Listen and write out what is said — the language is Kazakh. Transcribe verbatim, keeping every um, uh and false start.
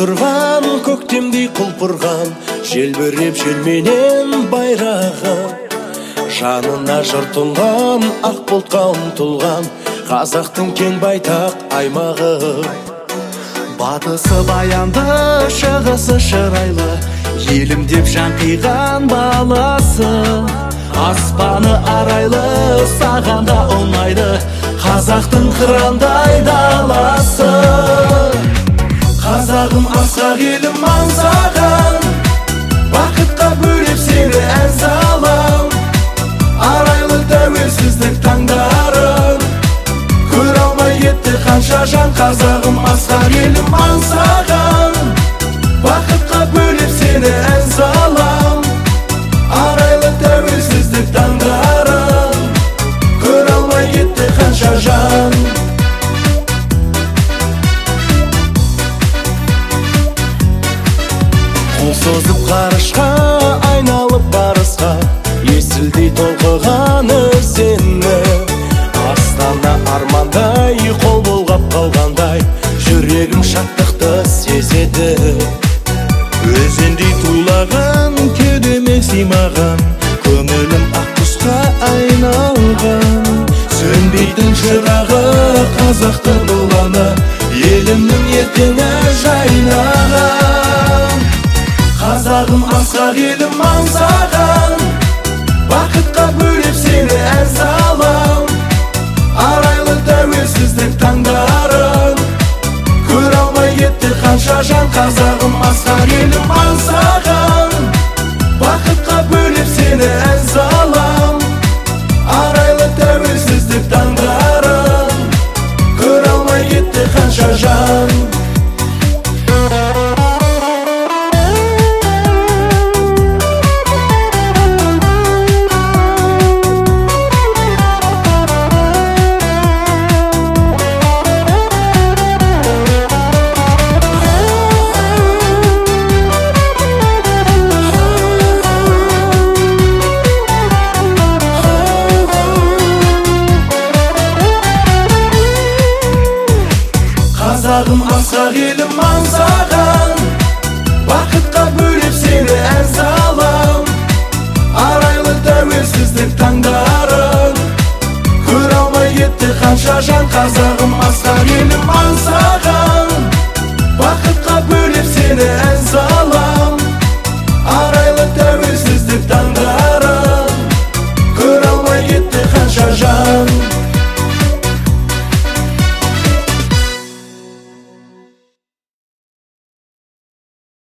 тұрған көктемдей құлпырған, желбіреп желменен байрағым. Жанына жыр тұнған, ақ бұлтқа ұмтылған қазақтың кең байтақ аймағы. Батысы баянды, шығысы шырайлы, елім деп жан қиған баласы. Аспаны арайлы, саған да ұнайды қазақтың қырандай даласы. Қазағым асқақ елім аңсаған, бақытқа бөлеп сені ән салам. Арайлы тәуелсіздік таңдарын көре алмай кетті қанша жан. Қазағым асқақ елім аңсаған, бақытқа бөлеп сені ән салам. Арайлы тәуелсіздік таңдарын көре алмай кетті қанша жан. Қол созып ғарышқа айналып барысқа, есілдей толқыған өзені. Астана армандай, қол бұлғап қалғандай, жүрегім шаттықты сезеді. Өзендей тулаған, кеудеме сыймаған, көңілім ақ құсқа айналған. Сөнбейтін шырағы қазақтың ұланы, елімнің ертеңі жайнаған. Қазағым асқақ елім аңсаған, бақытқа бөлеп сені ән салам. Арайлы тәуелсіздік таңдарын көре алмай кетті қанша жан. Қазағым асқақ елім аңсаған, бақытқа бөлеп сені ән салам. Арайлы тәуелсіздік таңдарын көре алмай кетті қанша жан. Қазағым асқақ елім аңсаған, бақытқа бөлеп сені ән салам. Арайлы тәуелсіздік таңдарын көре алмай кетті қанша жан. Қазағым асқақ елім аңсаған, бақытқа бөлеп сені